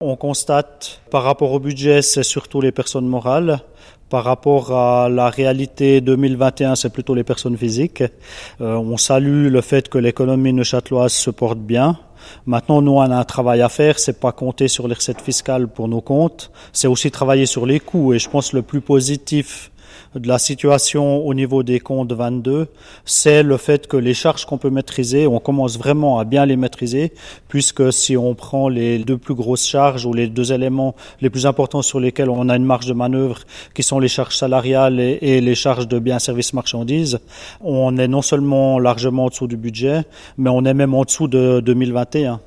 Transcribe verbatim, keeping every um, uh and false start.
On constate par rapport au budget, c'est surtout les personnes morales. Par rapport à la réalité deux mille vingt et un, c'est plutôt les personnes physiques. Euh, on salue le fait que l'économie neuchâteloise se porte bien. Maintenant, nous, on a un travail à faire. C'est pas compter sur les recettes fiscales pour nos comptes. C'est aussi travailler sur les coûts. Et je pense que le plus positif de la situation au niveau des comptes vingt-deux, c'est le fait que les charges qu'on peut maîtriser, on commence vraiment à bien les maîtriser, puisque si on prend les deux plus grosses charges ou les deux éléments les plus importants sur lesquels on a une marge de manœuvre, qui sont les charges salariales et, et les charges de biens, services, marchandises, on est non seulement largement en dessous du budget, mais on est même en dessous de deux mille vingt et un.